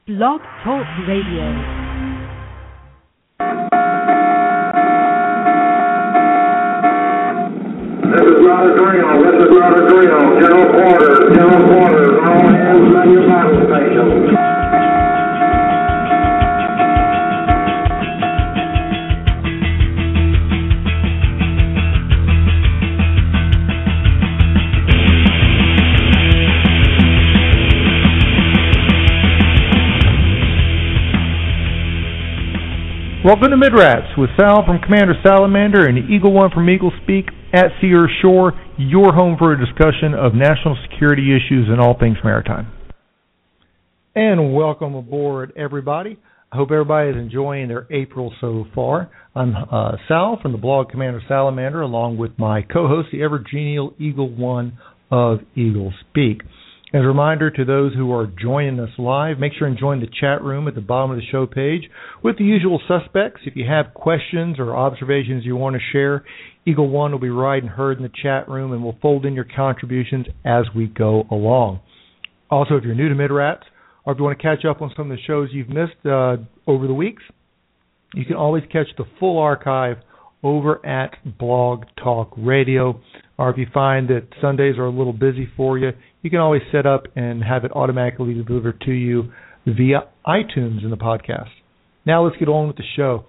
Blog Talk Radio. This is Lauderdale. General quarters, all hands on your battle stations. Welcome to Midrats with Sal from Commander Salamander and Eagle One from Eagle Speak at Sea or Shore, your home for a discussion of national security issues and all things maritime. And welcome aboard, everybody. I hope everybody is enjoying their April so far. I'm Sal from the blog Commander Salamander, along with my co-host, the ever-genial Eagle One of Eagle Speak. As a reminder to those who are joining us live, make sure and join the chat room at the bottom of the show page with the usual suspects. If you have questions or observations you want to share, Eagle One will be right and heard in the chat room, and we'll fold in your contributions as we go along. Also, if you're new to Midrats, or if you want to catch up on some of the shows you've missed over the weeks, you can always catch the full archive over at Blog Talk Radio. Or if you find that Sundays are a little busy for you, you can always set up and have it automatically delivered to you via iTunes in the podcast. Now let's get on with the show.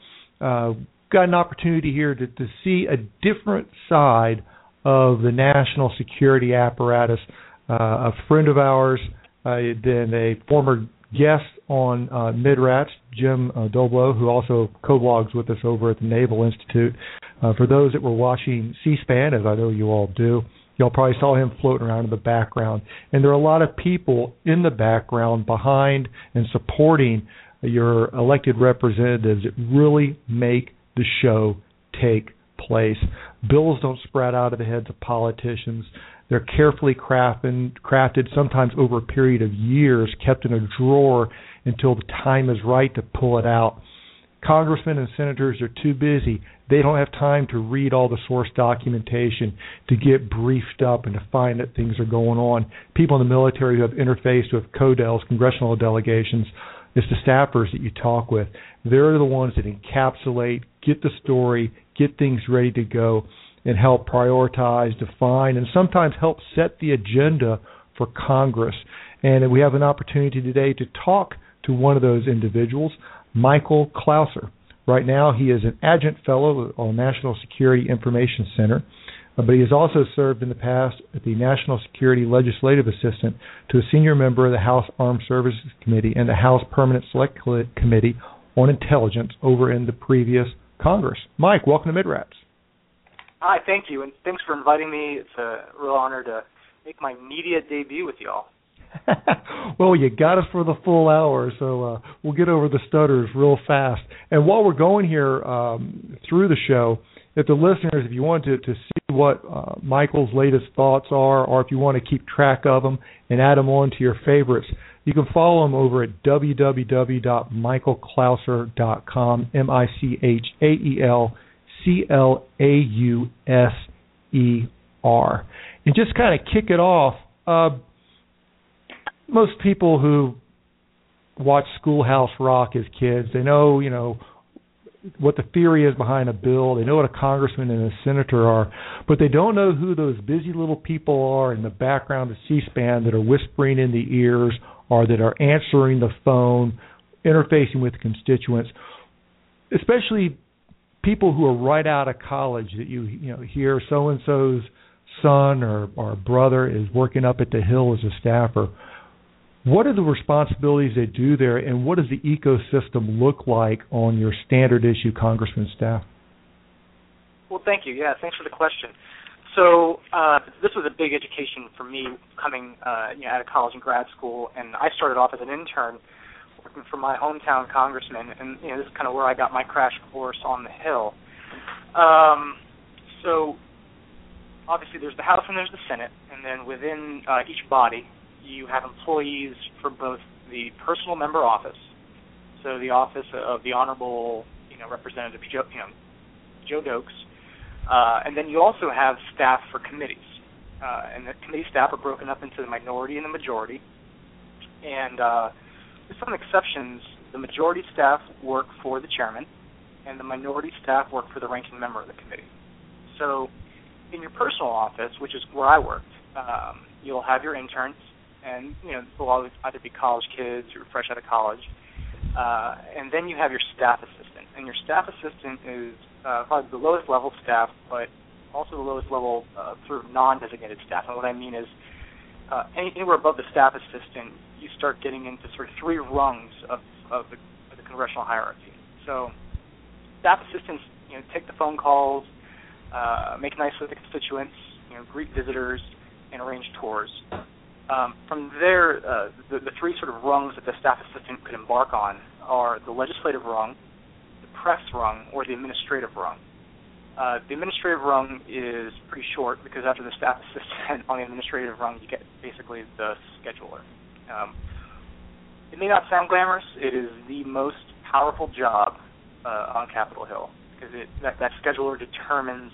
Got an opportunity here to see a different side of the national security apparatus. A friend of ours, then a former guest on Midrats, Jim Doblo, who also co-blogs with us over at the Naval Institute. For those that were watching C-SPAN, as I know you all do, y'all probably saw him floating around in the background. And there are a lot of people in the background behind and supporting your elected representatives that really make the show take place. Bills don't sprout out of the heads of politicians. They're carefully crafted, sometimes over a period of years, kept in a drawer until the time is right to pull it out. Congressmen and senators are too busy. They don't have time to read all the source documentation, to get briefed up and to find that things are going on. People in the military who have interfaced with CODELs, congressional delegations, it's the staffers that you talk with. They're the ones that encapsulate, get the story, get things ready to go, and help prioritize, define, and sometimes help set the agenda for Congress. And we have an opportunity today to talk to one of those individuals, Michael Clouser. Right now, he is an adjunct fellow on National Security Information Center, but he has also served in the past as the National Security Legislative Assistant to a senior member of the House Armed Services Committee and the House Permanent Select Committee on Intelligence over in the previous Congress. Mike, welcome to Midrats. Hi, thank you, and thanks for inviting me. It's a real honor to make my media debut with you all. Well, you got us for the full hour, so we'll get over the stutters real fast. And while we're going here through the show, if the listeners, if you want to see what Michael's latest thoughts are, or if you want to keep track of them and add them on to your favorites, you can follow him over at www.michaelclouser.com, MichaelClauser. And just kind of kick it off, most people who watch Schoolhouse Rock as kids, they know, what the theory is behind a bill. They know what a congressman and a senator are, but they don't know who those busy little people are in the background of C-SPAN that are whispering in the ears or that are answering the phone, interfacing with constituents, especially people who are right out of college that you hear so-and-so's son or brother is working up at the Hill as a staffer. What are the responsibilities they do there, and what does the ecosystem look like on your standard issue congressman staff? Well, thank you. Yeah, thanks for the question. So this was a big education for me coming out of college and grad school, and I started off as an intern working for my hometown congressman, and this is kind of where I got my crash course on the Hill. So obviously there's the House and there's the Senate, and then within each body you have employees for both the personal member office, so the office of the Honorable Representative Joe Dokes, and then you also have staff for committees, and the committee staff are broken up into the minority and the majority, and with some exceptions, the majority staff work for the chairman, and the minority staff work for the ranking member of the committee. So in your personal office, which is where I worked, you'll have your interns, and they'll always either be college kids or fresh out of college, and then you have your staff assistant. And your staff assistant is probably the lowest level staff, but also the lowest level sort of non-designated staff. And what I mean is anywhere above the staff assistant, you start getting into sort of three rungs of the congressional hierarchy. So staff assistants, take the phone calls, make nice with the constituents, greet visitors, and arrange tours. From there, the three sort of rungs that the staff assistant could embark on are the legislative rung, the press rung, or the administrative rung. The administrative rung is pretty short because after the staff assistant on the administrative rung, you get basically the scheduler. It may not sound glamorous. It is the most powerful job on Capitol Hill because that scheduler determines,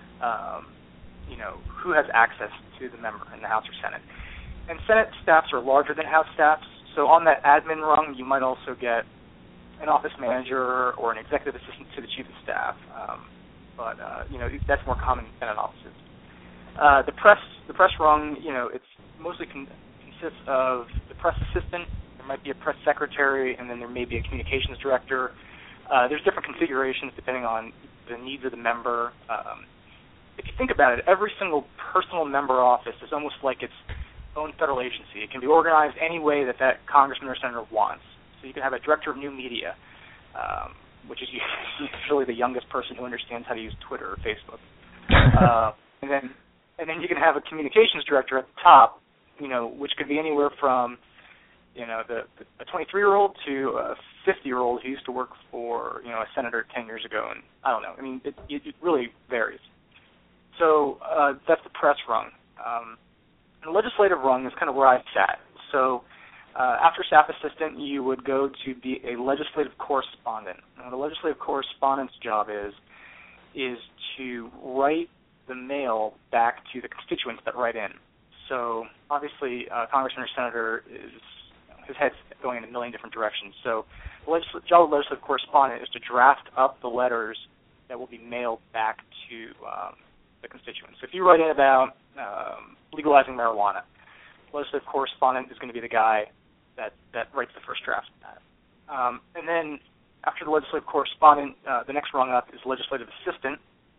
who has access to the member in the House or Senate. And Senate staffs are larger than House staffs, so on that admin rung, you might also get an office manager or an executive assistant to the chief of staff. But that's more common in Senate offices. The press rung, it's mostly consists of the press assistant. There might be a press secretary, and then there may be a communications director. There's different configurations depending on the needs of the member. If you think about it, every single personal member office is almost like its own federal agency. It can be organized any way that congressman or senator wants. So you can have a director of new media, which is usually the youngest person who understands how to use Twitter or Facebook. And then you can have a communications director at the top, which could be anywhere from, a 23-year-old to a 50-year-old who used to work for, a senator 10 years ago. And I don't know. I mean, it really varies. So that's the press rung. The legislative rung is kind of where I sat. So after staff assistant, you would go to be a legislative correspondent. Now, the legislative correspondent's job is to write the mail back to the constituents that write in. So obviously, congressman or senator his head's going in a million different directions. So the job of the legislative correspondent is to draft up the letters that will be mailed back to the constituents. So if you write in about legalizing marijuana, the legislative correspondent is going to be the guy that writes the first draft of that. And then after the legislative correspondent, the next rung up is legislative assistant.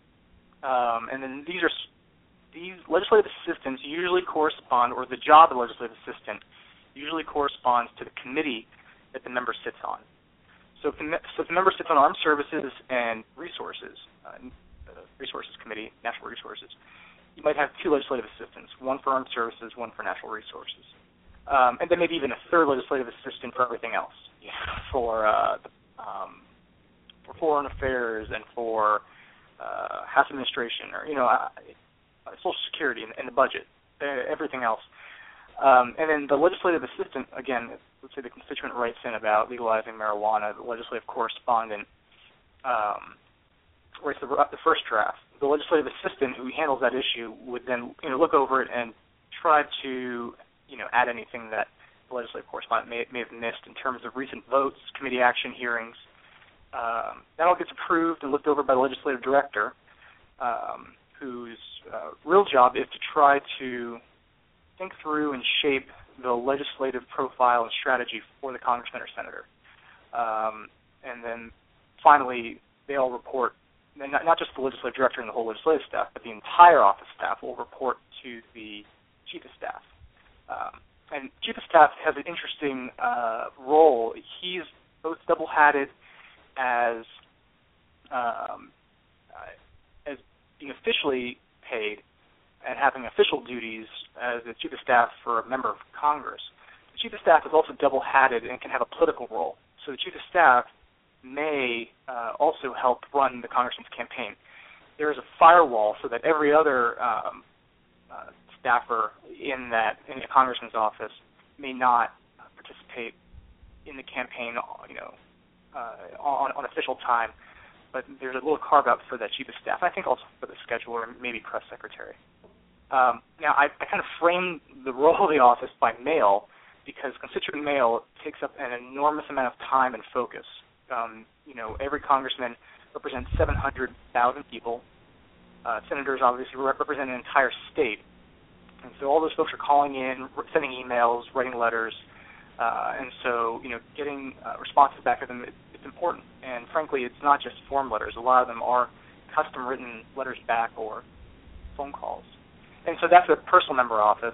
And then these legislative assistants usually correspond, or the job of the legislative assistant usually corresponds to the committee that the member sits on. So if the member sits on Armed Services and Resources, Resources Committee, Natural Resources, you might have two legislative assistants, one for Armed Services, one for Natural Resources. And then maybe even a third legislative assistant for everything else, for foreign affairs and for House administration, or Social Security and the budget, everything else. And then the legislative assistant, again, let's say the constituent writes in about legalizing marijuana, the legislative correspondent writes the first draft. The legislative assistant who handles that issue would then look over it and try to add anything that the legislative correspondent may have missed in terms of recent votes, committee action hearings. That all gets approved and looked over by the legislative director, whose real job is to try to think through and shape the legislative profile and strategy for the congressman or senator. And then finally, they all report, not just the legislative director and the whole legislative staff, but the entire office staff will report to the chief of staff. And chief of staff has an interesting role. He's both double-hatted as being officially paid and having official duties as the chief of staff for a member of Congress. The chief of staff is also double-hatted and can have a political role. So the chief of staff may also help run the congressman's campaign. There is a firewall so that every other staffer in a congressman's office may not participate in the campaign, on official time. But there's a little carve-out for that chief of staff. I think also for the scheduler and maybe press secretary. Now, I kind of framed the role of the office by mail because constituent mail takes up an enormous amount of time and focus. Every congressman represents 700,000 people. Senators obviously represent an entire state. And so all those folks are calling in, sending emails, writing letters, and so getting responses back to them, it's important. And frankly, it's not just form letters. A lot of them are custom-written letters back or phone calls. And so that's a personal member office.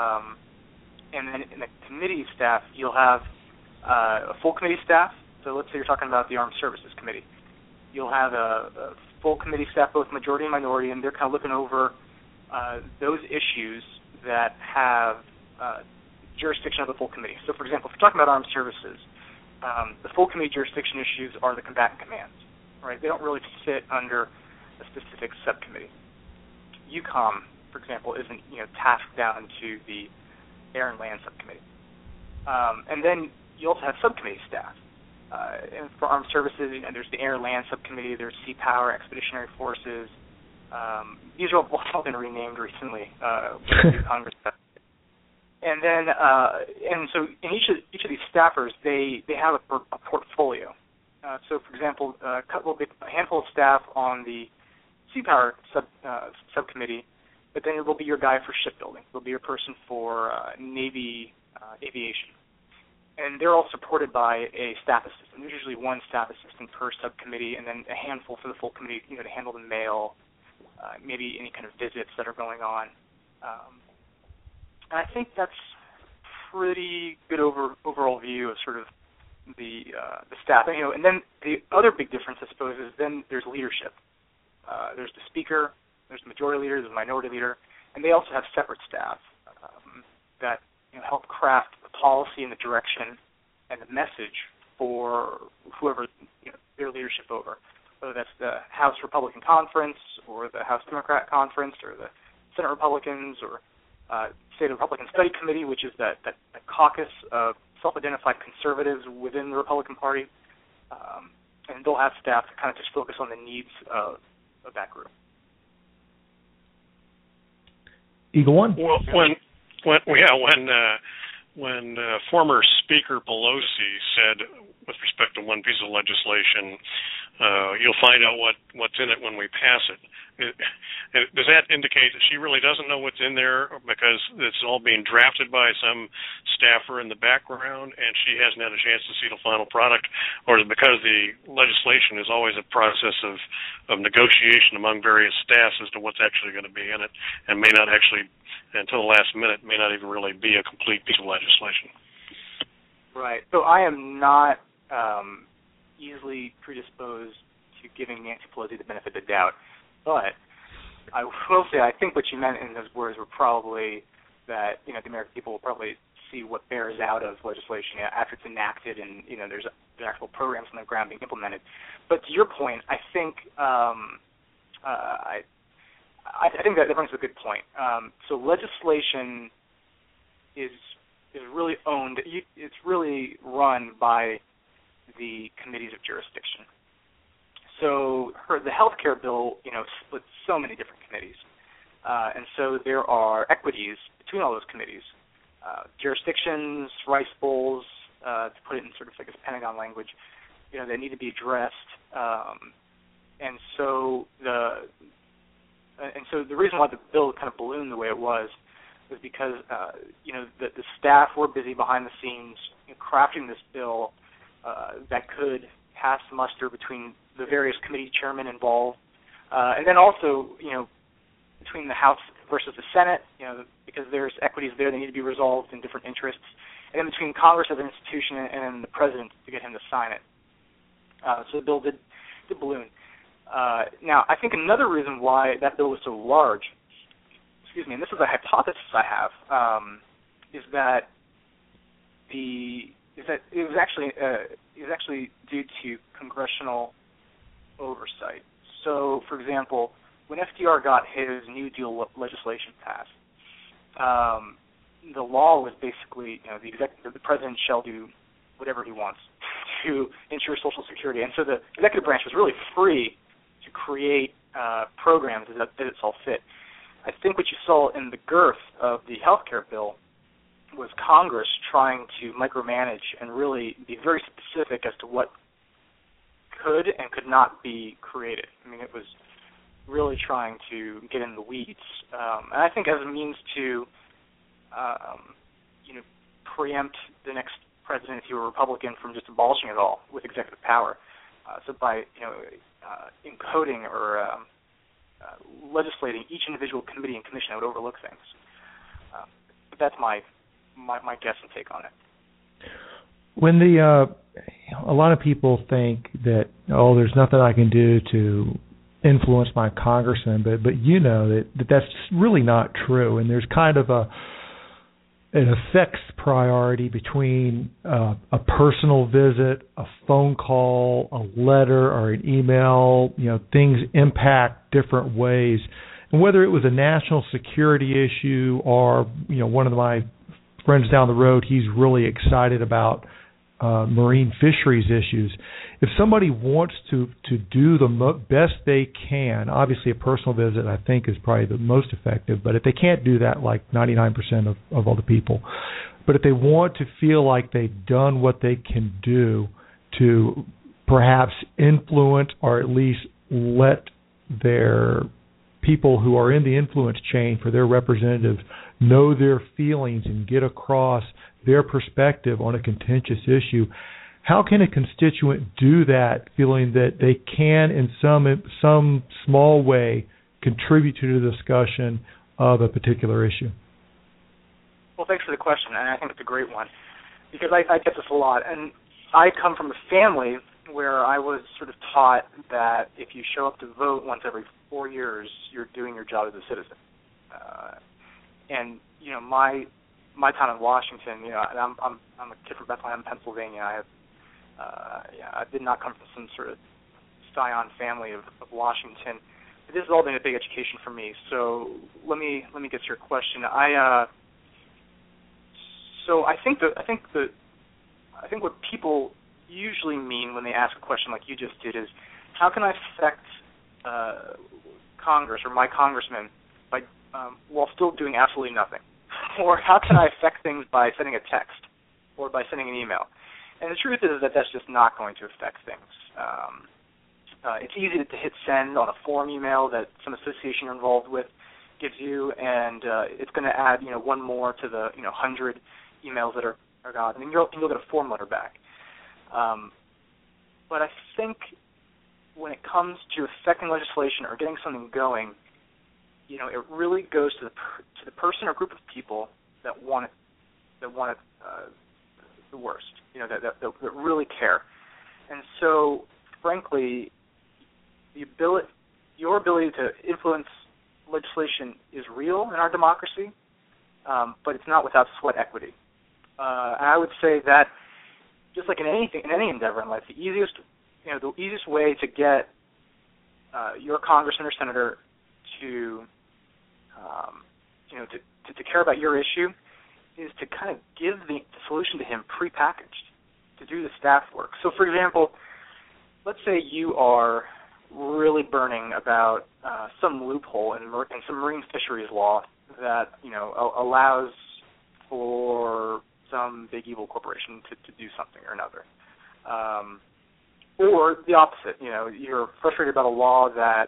And then in the committee staff, you'll have a full committee staff. So let's say you're talking about the Armed Services Committee. You'll have a full committee staff, both majority and minority, and they're kind of looking over those issues that have jurisdiction of the full committee. So, for example, if we're talking about armed services, the full committee jurisdiction issues are the combatant commands, right? They don't really sit under a specific subcommittee. UCOM, for example, isn't tasked down to the Air and Land Subcommittee. And then you also have subcommittee staff. And for armed services, there's the Air and Land Subcommittee, there's Sea Power, Expeditionary Forces. These are all been renamed recently with Congress. And then, and so in each of these staffers, they have a portfolio. So, for example, a handful of staff on the Sea Power subcommittee, but then it will be your guy for shipbuilding. It will be your person for Navy aviation. And they're all supported by a staff assistant. There's usually one staff assistant per subcommittee, and then a handful for the full committee, to handle the mail, maybe any kind of visits that are going on. And I think that's pretty good overall view of sort of the staff. And then the other big difference, I suppose, is then there's leadership. There's the speaker, there's the majority leader, there's the minority leader, and they also have separate staff that help craft the policy and the direction and the message for whoever their leadership over, whether that's the House Republican Conference or the House Democrat Conference or the Senate Republicans or State Republican Study Committee, which is that caucus of self-identified conservatives within the Republican Party, and they'll have staff to kind of just focus on the needs of that group. Eagle One. Well, when former Speaker Pelosi said, with respect to one piece of legislation, you'll find out what's in it when we pass it. Does that indicate that she really doesn't know what's in there because it's all being drafted by some staffer in the background and she hasn't had a chance to see the final product, or is it because the legislation is always a process of negotiation among various staffs as to what's actually going to be in it and may not actually, until the last minute, may not even really be a complete piece of legislation? Right. So I am not easily predisposed to giving Nancy Pelosi the benefit of the doubt. But I will say I think what you meant in those words were probably that the American people will probably see what bears out of legislation after it's enacted and there's actual programs on the ground being implemented. But to your point, I think I think that brings a good point. So legislation is really owned. It's really run by the committees of jurisdiction. So the health care bill, splits so many different committees. And so there are equities between all those committees. Jurisdictions, rice bowls, to put it in sort of like a Pentagon language, that need to be addressed. And so the reason why the bill kind of ballooned the way it was because, the staff were busy behind the scenes crafting this bill that could pass muster between the various committee chairmen involved, and then also, between the House versus the Senate, because there's equities there that need to be resolved in different interests, and then between Congress as an institution and then the President to get him to sign it. So the bill did balloon. Now, I think another reason why that bill was so large, and this is a hypothesis I have, is that it was actually due to congressional oversight. So, for example, when FDR got his New Deal legislation passed, the law was basically, the president shall do whatever he wants to ensure Social Security, and so the executive branch was really free to create programs as it saw fit. I think what you saw in the girth of the health care bill was Congress trying to micromanage and really be very specific as to what could and could not be created. I mean, it was really trying to get in the weeds, and I think as a means to, preempt the next president, if he were a Republican, from just abolishing it all with executive power. So by encoding or legislating each individual committee and commission, that would overlook things. But that's my guess and take on it. When a lot of people think that, there's nothing I can do to influence my congressman, but you know that's really not true, and there's kind of an affects priority between a personal visit, a phone call, a letter, or an email. Things impact different ways, and whether it was a national security issue or one of my friends down the road, he's really excited about marine fisheries issues. If somebody wants to do the best they can, obviously a personal visit I think is probably the most effective, but if they can't do that, like 99% of all the people, but if they want to feel like they've done what they can do to perhaps influence or at least let their people who are in the influence chain for their representatives know their feelings and get across their perspective on a contentious issue, how can a constituent do that feeling that they can in some small way contribute to the discussion of a particular issue? Well, thanks for the question, and I think it's a great one, because I get this a lot. And I come from a family where I was sort of taught that if you show up to vote once every 4 years, you're doing your job as a citizen. And my town in Washington, I'm a kid from Bethlehem, Pennsylvania. I did not come from some sort of scion family of Washington. But this has all been a big education for me. So let me get to your question. I think what people usually mean when they ask a question like you just did is, how can I affect Congress or my congressman by while still doing absolutely nothing? Or how can I affect things by sending a text or by sending an email? And the truth is that that's just not going to affect things. It's easy to hit send on a forum email that some association you're involved with gives you, and it's going to add one more to the 100 emails that are got, and then you'll get a form letter back. But I think when it comes to affecting legislation or getting something going, it really goes to the person or group of people that want it the worst, that really care. And so, frankly, your ability to influence legislation is real in our democracy, but it's not without sweat equity. And I would say that, just like in any endeavor in life, the easiest way to get your congressman or senator to care about your issue is to kind of give the solution to him prepackaged, to do the staff work. So, for example, let's say you are really burning about some loophole in some marine fisheries law that allows for some big evil corporation to do something or another, or the opposite. You're frustrated about a law that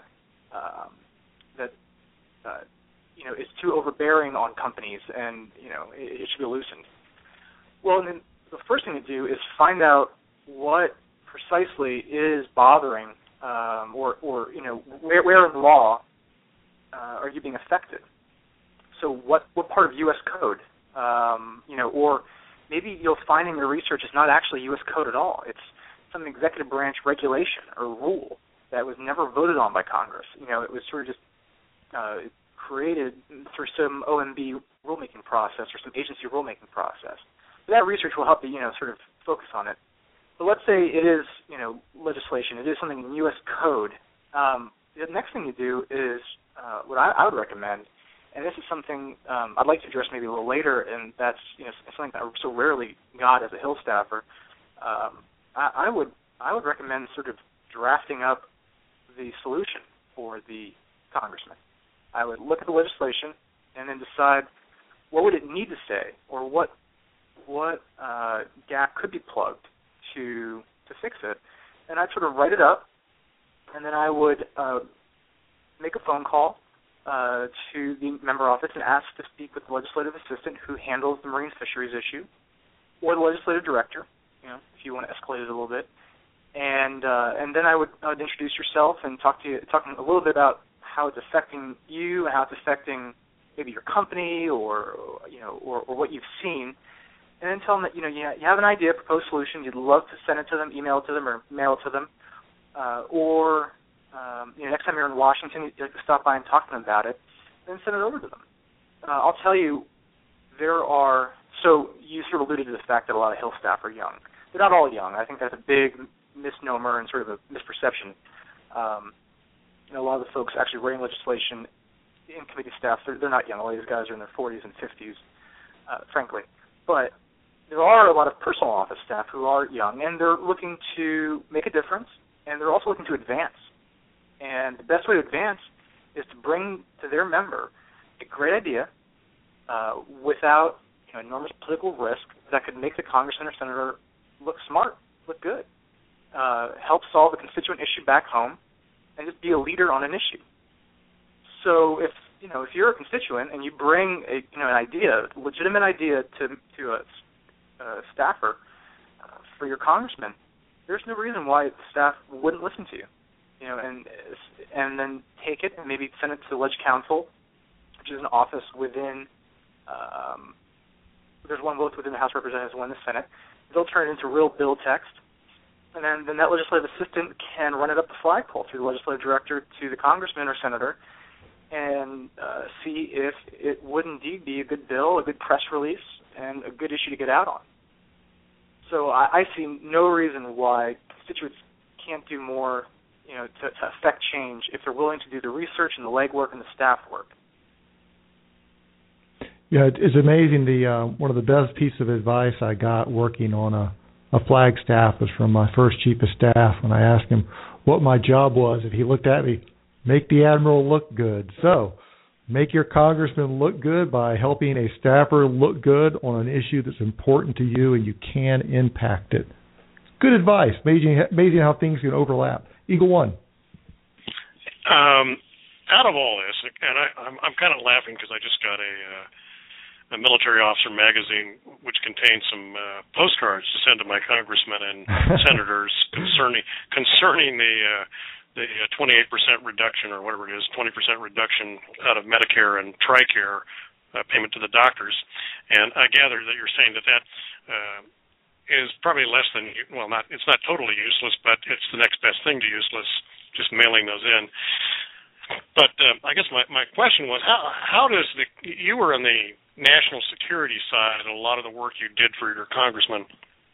is too overbearing on companies, and it should be loosened. Well, then the first thing to do is find out what precisely is bothering, or where in the law are you being affected. So what part of U.S. code, or maybe you'll find in your research it's not actually U.S. code at all. It's some executive branch regulation or rule that was never voted on by Congress. It was sort of just created through some OMB rulemaking process or some agency rulemaking process. But that research will help you, sort of focus on it. But let's say it is, legislation. It is something in U.S. code. The next thing you do is what I would recommend, and this is something I'd like to address maybe a little later, and that's something that I so rarely got as a Hill staffer. I would recommend sort of drafting up the solution for the congressman. I would look at the legislation and then decide what would it need to say, or what gap could be plugged to fix it. And I'd sort of write it up, and then I would make a phone call to the member office and ask to speak with the legislative assistant who handles the marine fisheries issue, or the legislative director, if you want to escalate it a little bit. And then I would introduce yourself and talking a little bit about how it's affecting you and how it's affecting maybe your company or what you've seen, and then tell them that you have an idea, proposed solution, you'd love to send it to them, email it to them, or mail it to them, or next time you're in Washington, you'd like to stop by and talk to them about it, then send it over to them. I'll tell you, so you sort of alluded to the fact that a lot of Hill staff are young. They're not all young. I think that's a big misnomer and sort of a misperception. A lot of the folks actually writing legislation in committee staff, they're not young. A lot of these guys are in their 40s and 50s, frankly. But there are a lot of personal office staff who are young, and they're looking to make a difference, and they're also looking to advance. And the best way to advance is to bring to their member a great idea without enormous political risk that could make the congressman or senator look smart, look good, help solve a constituent issue back home, and just be a leader on an issue. So if you're a constituent and you bring an idea, a legitimate idea to a staffer for your congressman, there's no reason why the staff wouldn't listen to you. And then take it and maybe send it to the Leg Council, which is an office within. There's one both within the House of Representatives, one in the Senate. They'll turn it into real bill text, and then that legislative assistant can run it up the flagpole through the legislative director to the congressman or senator, and see if it would indeed be a good bill, a good press release, and a good issue to get out on. So I see no reason why constituents can't do more, to affect change if they're willing to do the research and the legwork and the staff work. Yeah, it's amazing. One of the best pieces of advice I got working on a flag staff was from my first chief of staff when I asked him what my job was. And he looked at me, make the admiral look good. So make your congressman look good by helping a staffer look good on an issue that's important to you, and you can impact it. Good advice. Amazing how things can overlap. Eagle One. Out of all this, and I'm kind of laughing because I just got a military officer magazine which contains some postcards to send to my congressmen and senators concerning the 28% reduction or whatever it is, 20% reduction out of Medicare and TRICARE payment to the doctors. And I gather that you're saying that is probably less than, it's not totally useless, but it's the next best thing to useless, just mailing those in. But I guess my question was, how does you were on the national security side and a lot of the work you did for your congressman,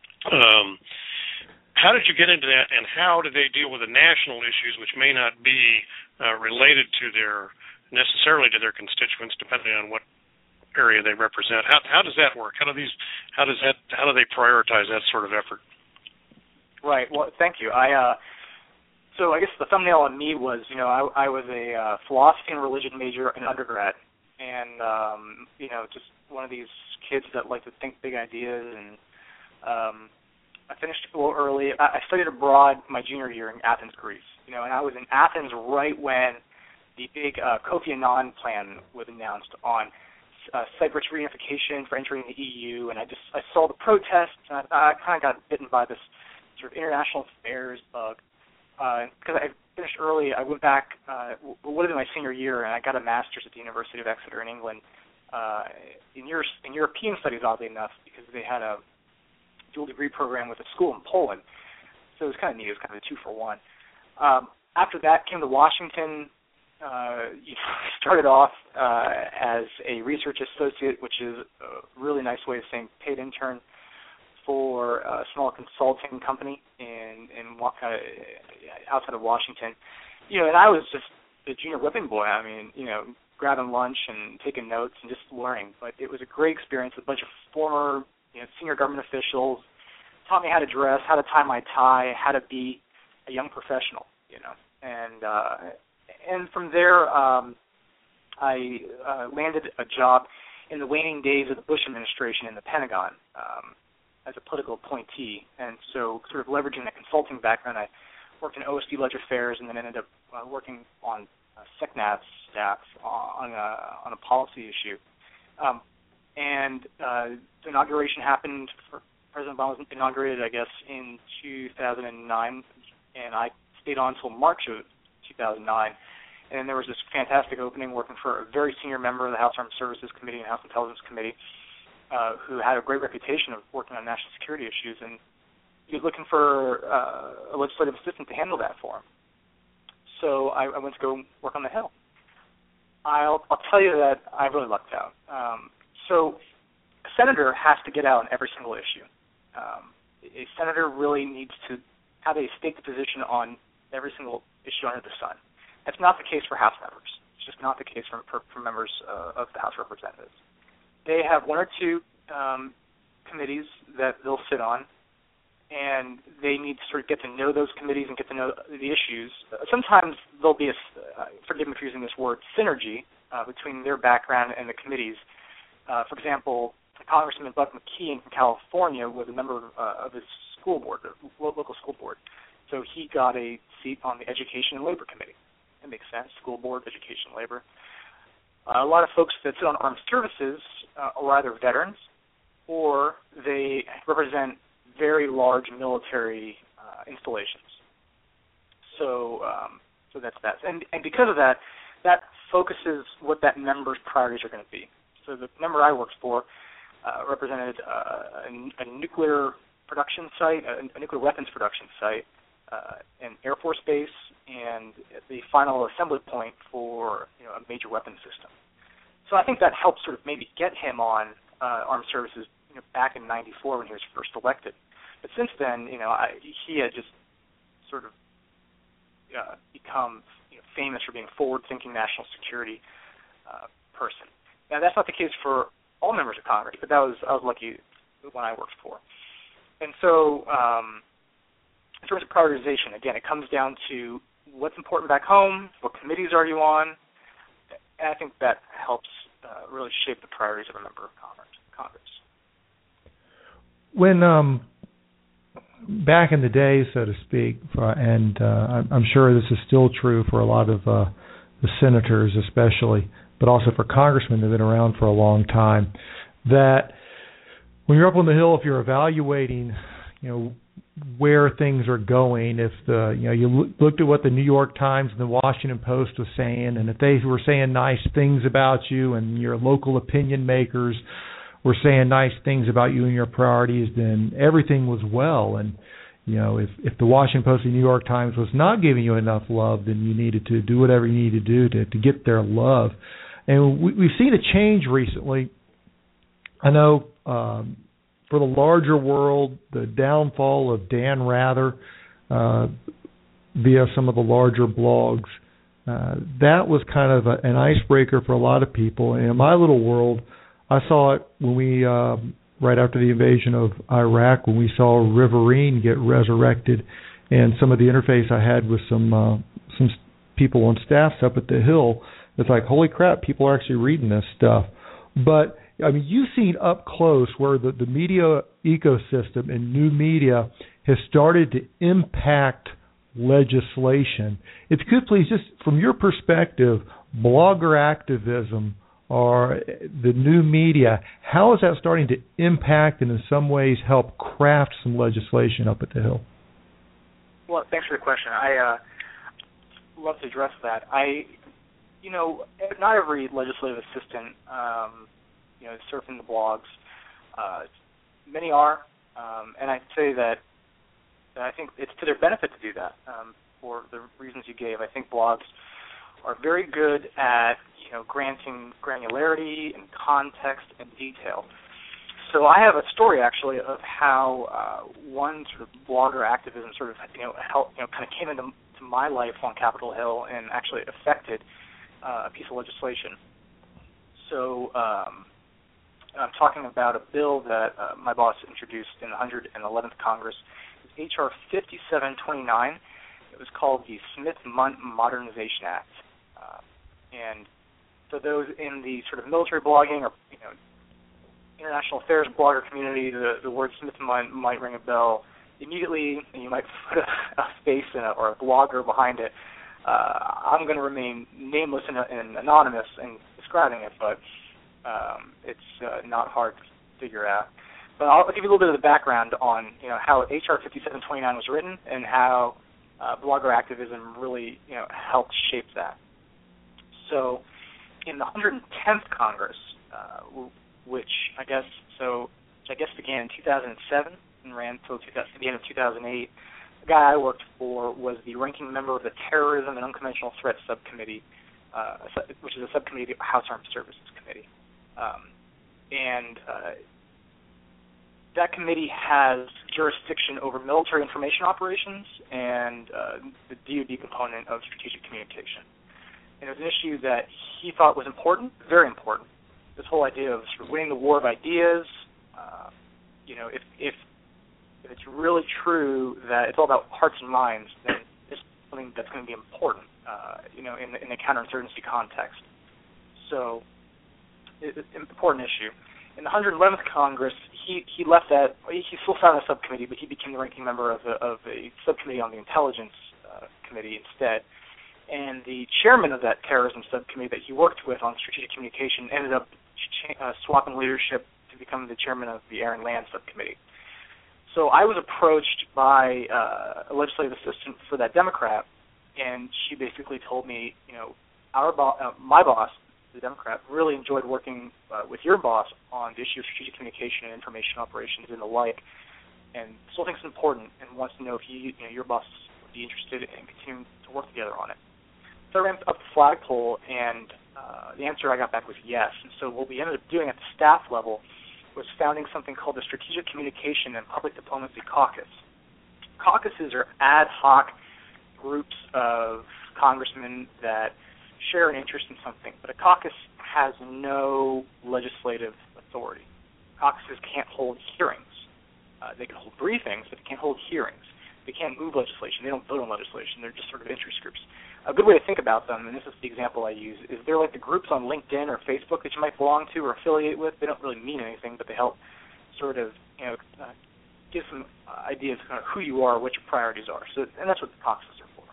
how did you get into that, and how do they deal with the national issues which may not be related to necessarily to their constituents, depending on what area they represent? How does that work? How do they prioritize that sort of effort? Right. Well, thank you. So I guess the thumbnail on me was, I was a philosophy and religion major in undergrad, and just one of these kids that like to think big ideas. And I finished school early. I studied abroad my junior year in Athens, Greece. And I was in Athens right when the big Kofi Annan plan was announced on Cyprus reunification for entering the EU, and I saw the protests, and I kind of got bitten by this sort of international affairs bug. Because I finished early, I went back, it would have been my senior year, and I got a master's at the University of Exeter in England in European studies, oddly enough, because they had a dual degree program with a school in Poland. So it was kind of neat. It was kind of a 2-for-1. After that, came to Washington. Started off as a research associate, which is a really nice way of saying paid intern for a small consulting company in outside of Washington. And I was just a junior whipping boy. I mean, grabbing lunch and taking notes and just learning. But it was a great experience with a bunch of former senior government officials. Taught me how to dress, how to tie my tie, how to be a young professional, and from there I landed a job in the waning days of the Bush administration in the Pentagon as a political appointee. And so sort of leveraging that consulting background, I worked in OSD Ledger Affairs and then ended up working on SecNav's staff on a policy issue. The inauguration happened, President Obama was inaugurated, I guess, in 2009, and I stayed on until March of 2009. And there was this fantastic opening working for a very senior member of the House Armed Services Committee and House Intelligence Committee who had a great reputation of working on national security issues, and he was looking for a legislative assistant to handle that for him. So I went to go work on the Hill. I'll tell you that I really lucked out. So a senator has to get out on every single issue. A senator really needs to have a stake position on every single issue under the sun. That's not the case for House members. It's just not the case for members of the House of Representatives. They have one or two committees that they'll sit on, and they need to sort of get to know those committees and get to know the issues. Sometimes there'll be forgive me for using this word, synergy between their background and the committees. For example, Congressman Buck McKeon from California was a member of his school board, local school board. So he got a seat on the Education and Labor Committee. That makes sense, school board, education, labor. A lot of folks that sit on armed services are either veterans or they represent very large military installations. So that's that. And because of that, that focuses what that member's priorities are going to be. So the member I worked for represented a nuclear production site, a nuclear weapons production site, an Air Force base, and the final assembly point for a major weapons system. So I think that helped sort of maybe get him on armed services back in '94 when he was first elected. But since then, he had just sort of become famous for being a forward-thinking national security person. Now that's not the case for all members of Congress, but I was lucky when I worked for. And so in terms of prioritization, again, it comes down to what's important back home, what committees are you on, and I think that helps really shape the priorities of a member of Congress. When back in the day, so to speak, and I'm sure this is still true for a lot of the senators especially, but also for congressmen that have been around for a long time, that when you're up on the Hill, if you're evaluating, where things are going, if you looked at what the New York Times and the Washington Post was saying, and if they were saying nice things about you and your local opinion makers were saying nice things about you and your priorities, then everything was well. And if the Washington Post and New York Times was not giving you enough love, then you needed to do whatever you needed to do to get their love. And we've seen a change recently. I know for the larger world, the downfall of Dan Rather via some of the larger blogs, that was kind of an icebreaker for a lot of people. And in my little world, I saw it when we, right after the invasion of Iraq, when we saw Riverine get resurrected, and some of the interface I had with some people on staffs up at the Hill. It's like, holy crap, people are actually reading this stuff. But I mean, you've seen up close where the media ecosystem and new media has started to impact legislation. If you could please, just from your perspective, blogger activism or the new media, how is that starting to impact and in some ways help craft some legislation up at the Hill? Well, thanks for the question. I love to address that. Not every legislative assistant surfing the blogs. Many are, and I'd say that I think it's to their benefit to do that for the reasons you gave. I think blogs are very good at granting granularity and context and detail. So I have a story actually of how one sort of blogger activism sort of helped kind of came into my life on Capitol Hill and actually affected a piece of legislation. So I'm talking about a bill that my boss introduced in the 111th Congress. It was H.R. 5729. It was called the Smith-Mundt Modernization Act. And So those in the sort of military blogging or international affairs blogger community, the word Smith-Mundt might ring a bell immediately, and you might put a space or a blogger behind it. I'm going to remain nameless and anonymous in describing it, but it's not hard to figure out. But I'll give you a little bit of the background on how HR 5729 was written and how blogger activism really helped shape that. So in the 110th Congress, which I guess began in 2007 and ran until the end of 2008. The guy I worked for was the ranking member of the Terrorism and Unconventional Threats Subcommittee, which is a subcommittee of the House Armed Services Committee. That committee has jurisdiction over military information operations and the DoD component of strategic communication. And it was an issue that he thought was important, very important. This whole idea of sort of winning the war of ideas, if it's really true that it's all about hearts and minds, then it's something that's going to be important, in the counterinsurgency context. So it's an important issue. In the 111th Congress, he left that. He still sat on a subcommittee, but he became the ranking member of a subcommittee on the Intelligence Committee instead. And the chairman of that terrorism subcommittee that he worked with on strategic communication ended up swapping leadership to become the chairman of the Air and Land subcommittee. So I was approached by a legislative assistant for that Democrat, and she basically told me, my boss, the Democrat, really enjoyed working with your boss on the issue of strategic communication and information operations and the like, and still thinks it's important and wants to know if your boss would be interested in continuing to work together on it. So I ran up the flagpole, and the answer I got back was yes. And so what we ended up doing at the staff level was founding something called the Strategic Communication and Public Diplomacy Caucus. Caucuses are ad hoc groups of congressmen that share an interest in something, but a caucus has no legislative authority. Caucuses can't hold hearings. They can hold briefings, but they can't hold hearings. They can't move legislation. They don't vote on legislation. They're just sort of interest groups. A good way to think about them, and this is the example I use, is they're like the groups on LinkedIn or Facebook that you might belong to or affiliate with. They don't really mean anything, but they help sort of give some ideas of kind of who you are, what your priorities are. So, and that's what the caucuses are for.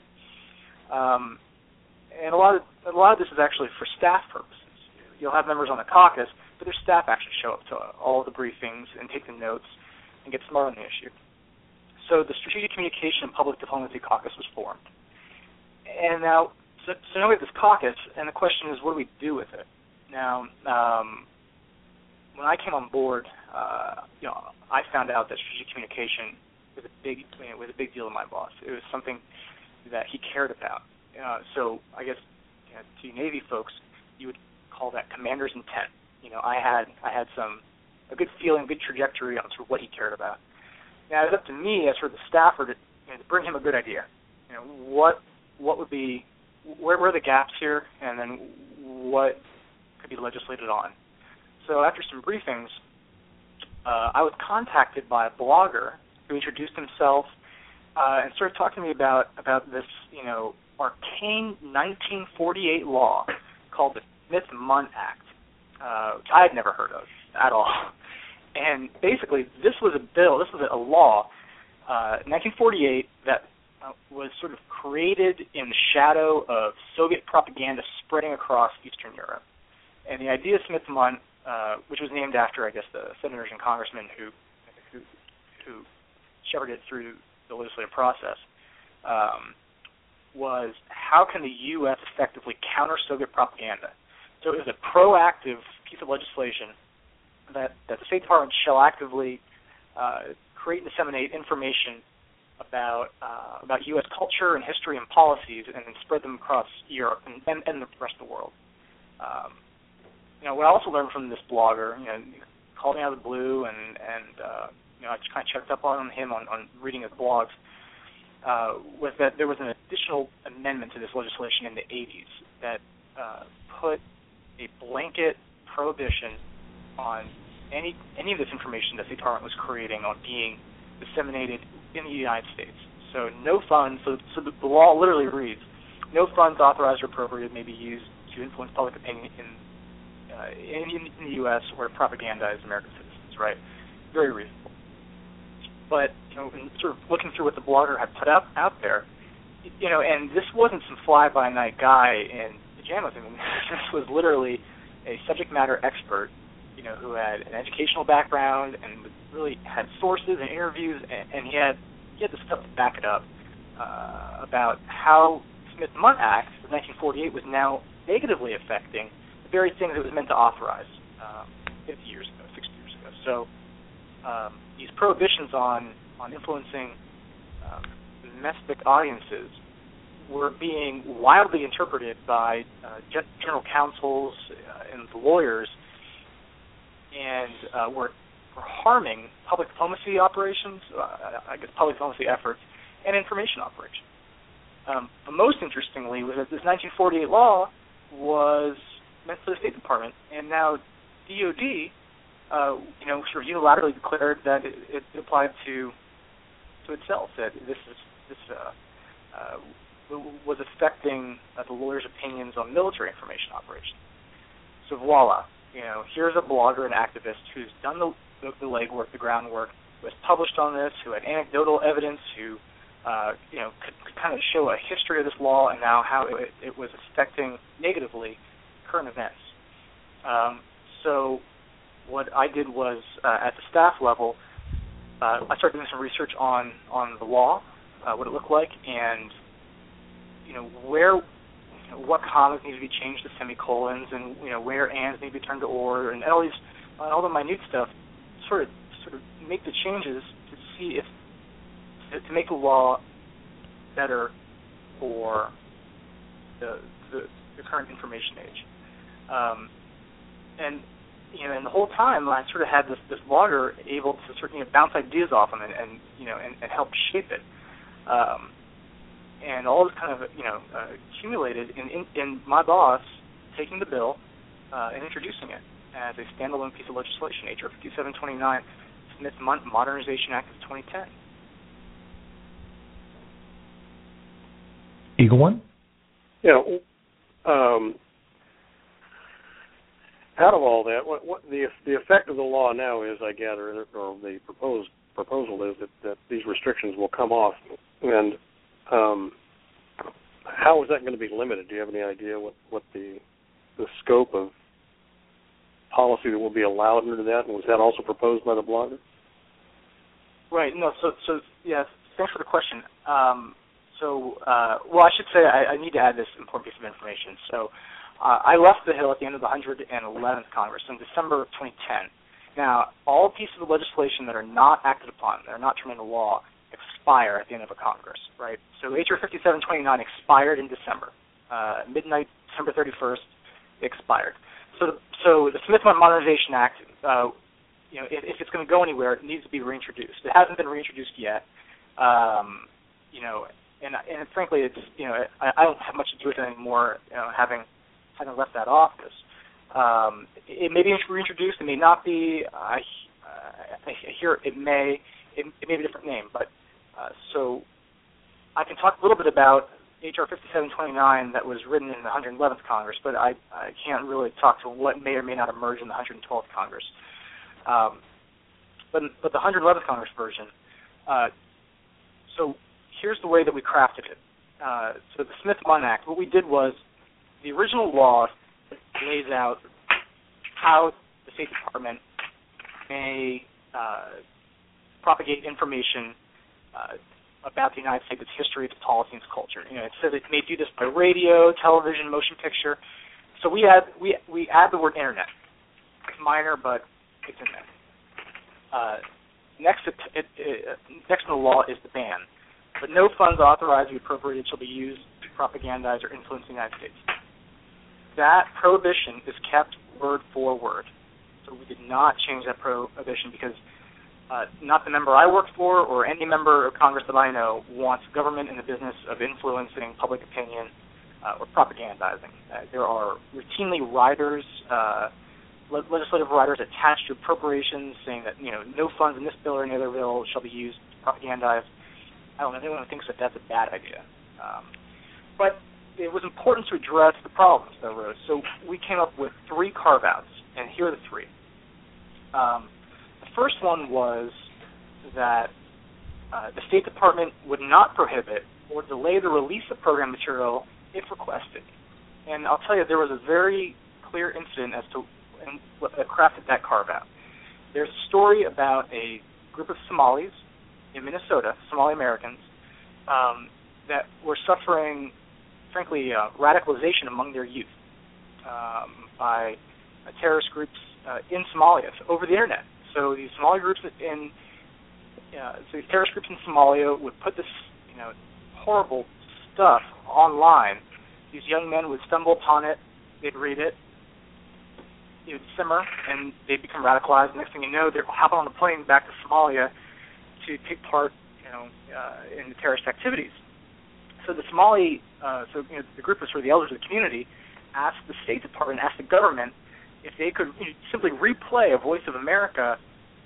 And a lot of this is actually for staff purposes. You'll have members on the caucus, but their staff actually show up to all of the briefings and take the notes and get smart on the issue. So the Strategic Communication and Public Diplomacy Caucus was formed. And now, so now we have this caucus, and the question is, what do we do with it? Now, when I came on board, I found out that strategic communication was a big deal to my boss. It was something that he cared about. So I guess to you Navy folks, you would call that commander's intent. I had a good feeling, good trajectory on sort of what he cared about. Now it's up to me as sort of the staffer to bring him a good idea. What would be, where are the gaps here, and then what could be legislated on. So after some briefings, I was contacted by a blogger who introduced himself and started talking to me about this, arcane 1948 law called the Smith-Mundt Act, which I had never heard of at all. And basically, this was a law, 1948, that was sort of created in the shadow of Soviet propaganda spreading across Eastern Europe. And the idea of Smith-Mundt, which was named after, I guess, the senators and congressmen who shepherded through the legislative process, was how can the U.S. effectively counter Soviet propaganda? So it was a proactive piece of legislation that the State Department shall actively create and disseminate information about U.S. culture and history and policies, and then spread them across Europe and the rest of the world. What I also learned from this blogger, he called me out of the blue, and I just kind of checked up on him on reading his blogs, was that there was an additional amendment to this legislation in the 80s that put a blanket prohibition on any of this information that the Department was creating on being disseminated in the United States. So no funds, so the law literally reads, no funds authorized or appropriated may be used to influence public opinion in the U.S. or to propagandize American citizens, right? Very reasonable. But, in sort of looking through what the blogger had put out there, and this wasn't some fly-by-night guy in pajamas. I mean, this was literally a subject matter expert, who had an educational background and really had sources and interviews, and he had the stuff to back it up about how Smith-Mundt Act of 1948 was now negatively affecting the very things it was meant to authorize 60 years ago. So these prohibitions on influencing domestic audiences were being wildly interpreted by general counsels and the lawyers, and were harming public diplomacy operations, public diplomacy efforts, and information operations. But most interestingly was that this 1948 law was meant for the State Department, and now DOD, sort of unilaterally declared that it applied to itself, that this was affecting the lawyers' opinions on military information operations. So voila, here's a blogger and activist who's done the legwork, the groundwork, who has published on this, who had anecdotal evidence, who could kind of show a history of this law and now how it was affecting negatively current events. So what I did was, at the staff level, I started doing some research on the law, what it looked like, and what commas need to be changed to semicolons, and where ands need to be turned to or, and all the minute stuff. Sort of make the changes to see if to make the law better for the current information age. And the whole time I sort of had this blogger able to sort of bounce ideas off him and help shape it. And all this kind of accumulated in my boss taking the bill and introducing it as a standalone piece of legislation, H.R. 5729, Smith-Mundt Modernization Act of 2010. Eagle One? Yeah. Out of all that, what the effect of the law now is, I gather, or the proposal is that these restrictions will come off, and how is that going to be limited? Do you have any idea what the scope of policy that will be allowed under that, and was that also proposed by the blogger? Right. No. So yes. Thanks for the question. I should say I need to add this important piece of information. So I left the Hill at the end of the 111th Congress in December of 2010. Now, all pieces of legislation that are not acted upon, that are not turned into law, expire at the end of a Congress, right? So H.R. 5729 expired in December. Midnight, December 31st, it expired. So the Smith-Mundt Modernization Act, if it's going to go anywhere, it needs to be reintroduced. It hasn't been reintroduced yet. And frankly, it's I don't have much to do with it anymore. Having left that office, it may be reintroduced. It may not be. I hear it may be a different name, but so I can talk a little bit about H.R. 5729 that was written in the 111th Congress, but I can't really talk to what may or may not emerge in the 112th Congress. But the 111th Congress version. So here's the way that we crafted it. So the Smith-Mundt Act, what we did was the original law lays out how the State Department may propagate information about the United States, its history, its policy, and its culture. It says it may do this by radio, television, motion picture. So we add the word internet. It's minor, but it's in there. Next in the law is the ban. But no funds authorized or appropriated shall be used to propagandize or influence the United States. That prohibition is kept word for word. So we did not change that prohibition because not the member I work for or any member of Congress that I know wants government in the business of influencing public opinion or propagandizing. There are routinely riders, legislative riders attached to appropriations saying that no funds in this bill or any other bill shall be used to propagandize. I don't know if anyone thinks that that's a bad idea. But it was important to address the problems that arose. So we came up with 3 carve-outs, and here are the 3. The first one was that the State Department would not prohibit or delay the release of program material if requested. And I'll tell you, there was a very clear incident as to what crafted that carve-out. There's a story about a group of Somalis in Minnesota, Somali Americans, that were suffering, frankly, radicalization among their youth by terrorist groups in Somalia over the internet. So these Somali groups these terrorist groups in Somalia would put this, horrible stuff online. These young men would stumble upon it, they'd read it, it would simmer, and they'd become radicalized. Next thing you know, they're hopping on a plane back to Somalia to take part, in the terrorist activities. So the Somali, the group of sort of the elders of the community asked the State Department, asked the government if they could simply replay a Voice of America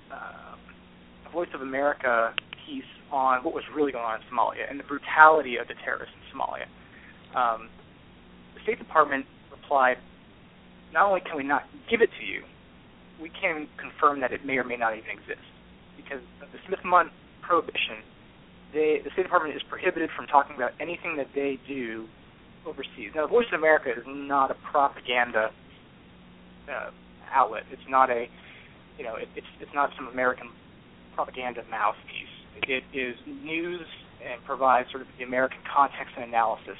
piece on what was really going on in Somalia and the brutality of the terrorists in Somalia. The State Department replied, not only can we not give it to you, we can confirm that it may or may not even exist. Because of the Smith-Mundt prohibition, the State Department is prohibited from talking about anything that they do overseas. Now, the Voice of America is not a propaganda outlet. It's not it's not some American propaganda mouthpiece. It is news and provides sort of the American context and analysis.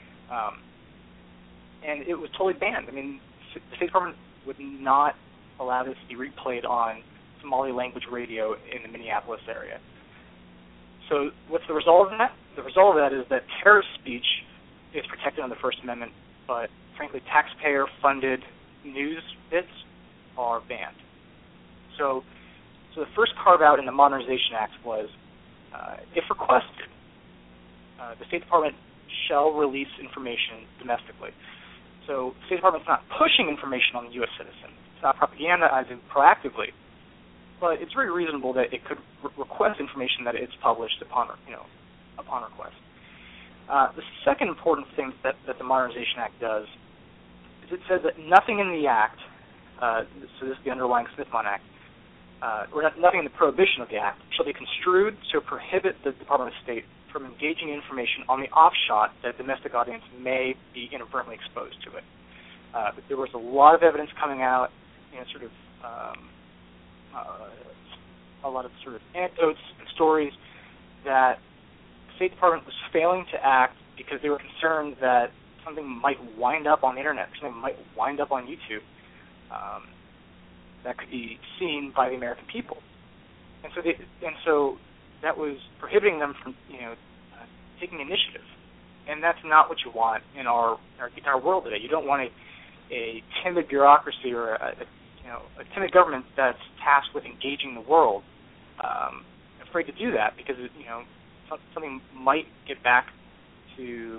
And it was totally banned. I mean, the State Department would not allow this to be replayed on Somali language radio in the Minneapolis area. So what's the result of that? The result of that is that terrorist speech is protected under the First Amendment, but frankly, taxpayer-funded news bits are banned. So the first carve-out in the Modernization Act was, if requested, the State Department shall release information domestically. So the State Department's not pushing information on the U.S. citizen. It's not propagandizing proactively, but it's very reasonable that it could request information that it's published upon request. The second important thing that the Modernization Act does is it says that nothing in the Act, so this is the underlying Smith-Mundt Act, or nothing in the prohibition of the Act shall be construed to prohibit the Department of State from engaging in information on the offshot that a domestic audience may be inadvertently exposed to it. But there was a lot of evidence coming out, a lot of sort of anecdotes and stories that the State Department was failing to act because they were concerned that something might wind up on the internet, something might wind up on YouTube that could be seen by the American people, and so that was prohibiting them from taking initiative, and that's not what you want in our world today. You don't want a timid bureaucracy or a timid government that's tasked with engaging the world, afraid to do that because something might get back to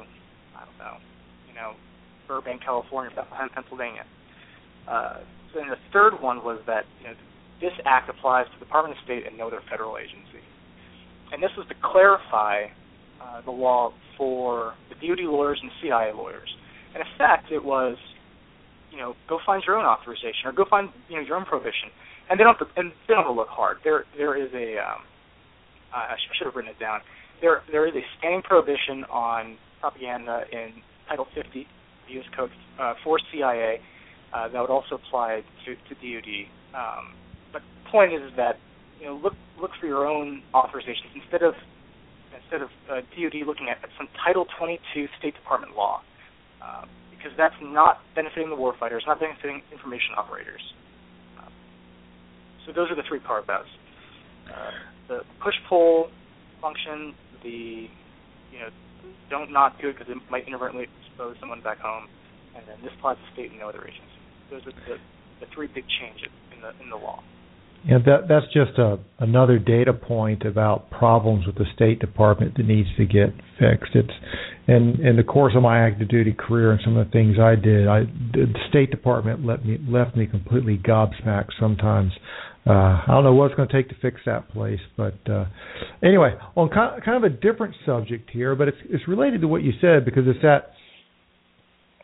Burbank, California, Bethlehem, Pennsylvania. So then the third one was that this act applies to the Department of State and no other federal agency, and this was to clarify the law for the DoD lawyers and CIA lawyers. In effect, it was go find your own authorization or go find your own prohibition, and they don't have to look hard. There is a I should have written it down. There is a standing prohibition on propaganda in Title 50, the U.S. Code for CIA. That would also apply to DoD. But the point is that look for your own authorizations instead of DoD looking at some Title 22 State Department law, because that's not benefiting the warfighters, not benefiting information operators. So those are the 3 carve-outs: the push-pull function, the don't not do it because it might inadvertently expose someone back home, and then this applies to state and no other agency. Those are the 3 big changes in the law. Yeah, that's just another data point about problems with the State Department that needs to get fixed. It's in the course of my active duty career and some of the things I did, the State Department left me completely gobsmacked sometimes. I don't know what it's going to take to fix that place, but anyway, on kind of a different subject here, but it's related to what you said because it's that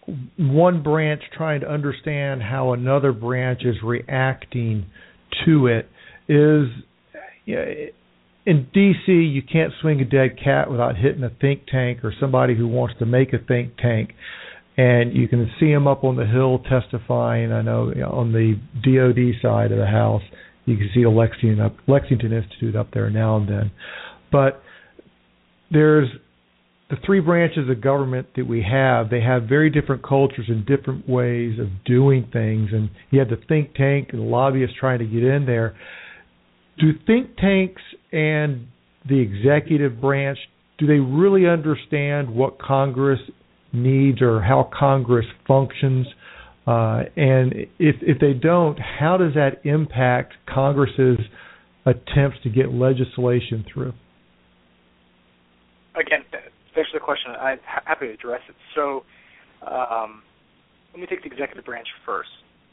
one branch trying to understand how another branch is reacting to it is, in D.C., you can't swing a dead cat without hitting a think tank or somebody who wants to make a think tank. And you can see them up on the Hill testifying. I know, on the DOD side of the House, you can see the Lexington Institute up there now and then. But there's the three branches of government that we have. They have very different cultures and different ways of doing things. And you have the think tank and the lobbyists trying to get in there. Do think tanks and the executive branch, do they really understand what Congress needs or how Congress functions? And if they don't, how does that impact Congress's attempts to get legislation through? Again, thanks for the question. I'm happy to address it. So let me take the executive branch first.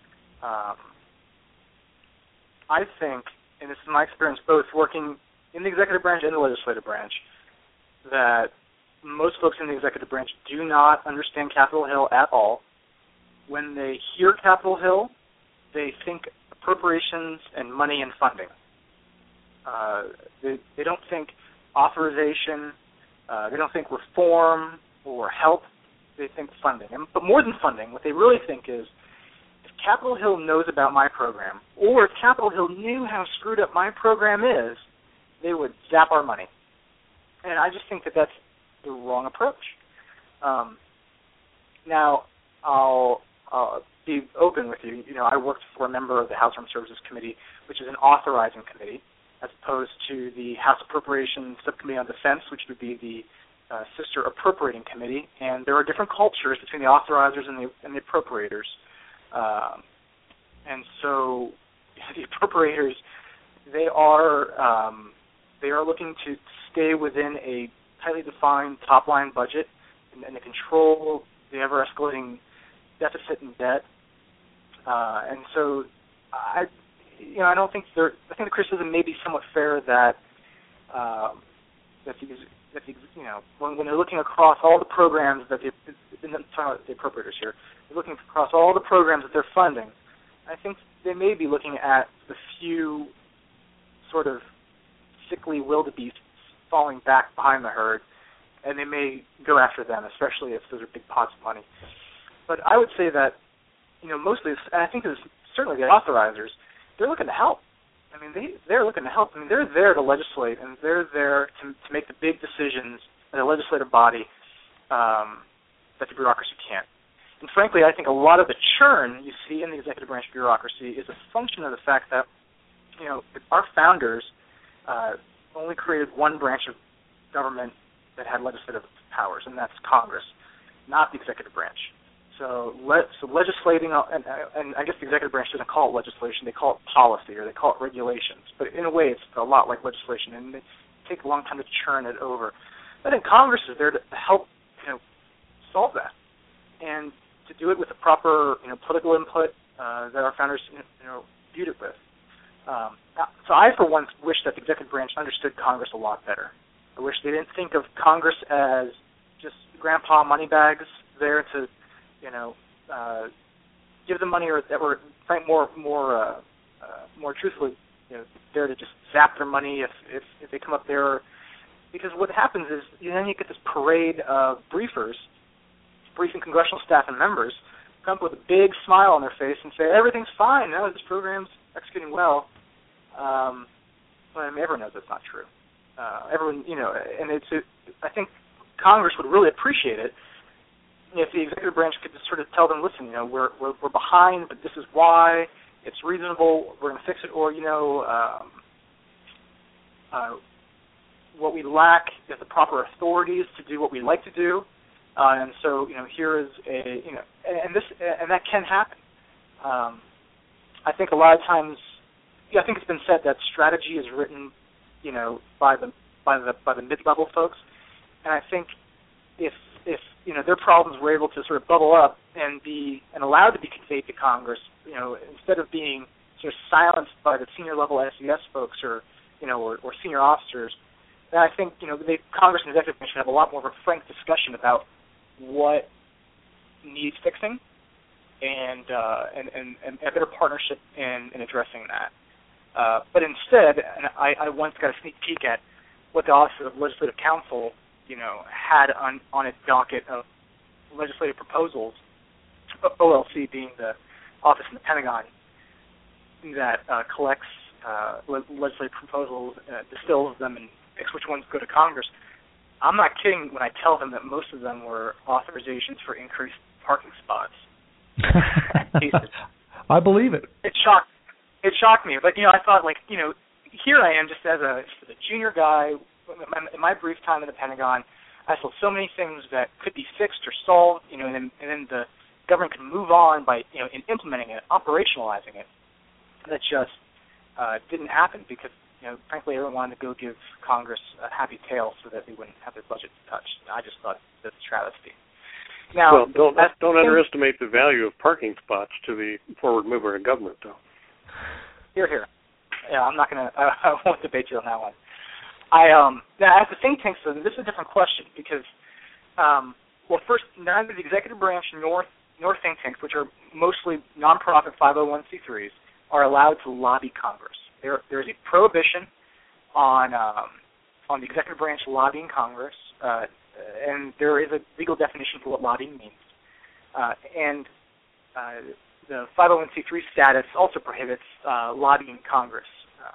I think, and this is my experience both working in the executive branch and the legislative branch, that most folks in the executive branch do not understand Capitol Hill at all. When they hear Capitol Hill, they think appropriations and money and funding. They don't think authorization. They don't think reform or help. They think funding. But more than funding, what they really think is, if Capitol Hill knows about my program, or if Capitol Hill knew how screwed up my program is, they would zap our money. And I just think that that's the wrong approach. Now, I'll be open with you. I worked for a member of the House Armed Services Committee, which is an authorizing committee, as opposed to the House Appropriations Subcommittee on Defense, which would be the sister appropriating committee. And there are different cultures between the authorizers and the appropriators. And so the appropriators, they are looking to stay within a tightly defined top-line budget and to control the ever-escalating deficit and debt. And so I don't think I think the criticism may be somewhat fair that when they're looking across all the programs that the appropriators here, they're looking across all the programs that they're funding. I think they may be looking at the few sort of sickly wildebeests falling back behind the herd, and they may go after them, especially if those are big pots of money. But I would say that, mostly, and I think it's certainly the authorizers, they're looking to help. I mean, they're looking to help. I mean, they're there to legislate, and they're there to make the big decisions in a legislative body that the bureaucracy can't. And frankly, I think a lot of the churn you see in the executive branch bureaucracy is a function of the fact that, our founders only created one branch of government that had legislative powers, and that's Congress, not the executive branch. So legislating, and I guess the executive branch doesn't call it legislation, they call it policy or they call it regulations. But in a way, it's a lot like legislation, and they take a long time to churn it over. I think Congress is there to help, solve that, and to do it with the proper, political input that our founders, viewed it with. So I, for one, wish that the executive branch understood Congress a lot better. I wish they didn't think of Congress as just grandpa moneybags there to, give them money, or that were more truthfully, there to just zap their money if they come up there. Because what happens is then you get this parade of briefing congressional staff and members, come up with a big smile on their face and say everything's fine. No, this program's executing well. But everyone knows that's not true. Everyone, and I think Congress would really appreciate it if the executive branch could just sort of tell them, listen, we're behind, but this is why. It's reasonable. We're going to fix it. Or what we lack is the proper authorities to do what we like to do. And so here is and that can happen. I think a lot of times, I think it's been said that strategy is written, by the mid-level folks, and I think if their problems were able to sort of bubble up and allowed to be conveyed to Congress, instead of being sort of silenced by the senior level SES folks or senior officers, then I think Congress and the executive branch should have a lot more of a frank discussion about what needs fixing, and a better partnership in addressing that. But instead, and I once got a sneak peek at what the Office of Legislative Counsel, had on its docket of legislative proposals, OLC being the office in the Pentagon that collects legislative proposals, distills them, and picks which ones go to Congress. I'm not kidding when I tell them that most of them were authorizations for increased parking spots. I believe it. It shocked me, but I thought, here I am just as a junior guy in my brief time in the Pentagon. I saw so many things that could be fixed or solved, and then the government can move on by in implementing it, operationalizing it. That just didn't happen because frankly everyone wanted to go give Congress a happy tail so that they wouldn't have their budget touched. I just thought that's a travesty. Now, don't underestimate the value of parking spots to the forward mover in government, though. Here. Yeah, I'm not gonna. I won't debate you on that one. Now, as the think tank, so this is a different question because, first, neither the executive branch nor think tanks, which are mostly nonprofit 501c3s, are allowed to lobby Congress. There is a prohibition on the executive branch lobbying Congress, and there is a legal definition for what lobbying means. And the 501c3 status also prohibits lobbying Congress.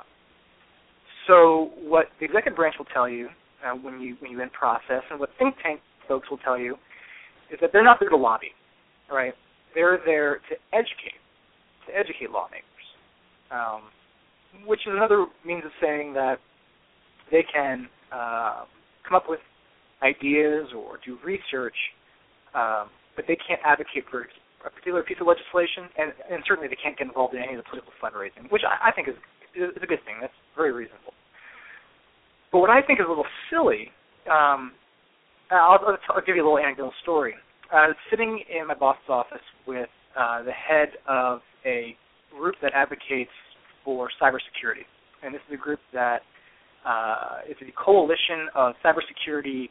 So what the executive branch will tell you when you in process, and what think tank folks will tell you, is that they're not there to lobby, right? They're there to educate lawmakers, which is another means of saying that they can come up with ideas or do research, but they can't advocate for a particular piece of legislation, and certainly they can't get involved in any of the political fundraising, which I think is a good thing. That's very reasonable. But what I think is a little silly, I'll give you a little anecdotal story. I was sitting in my boss's office with the head of a group that advocates for cybersecurity, and this is a group that is a coalition of cybersecurity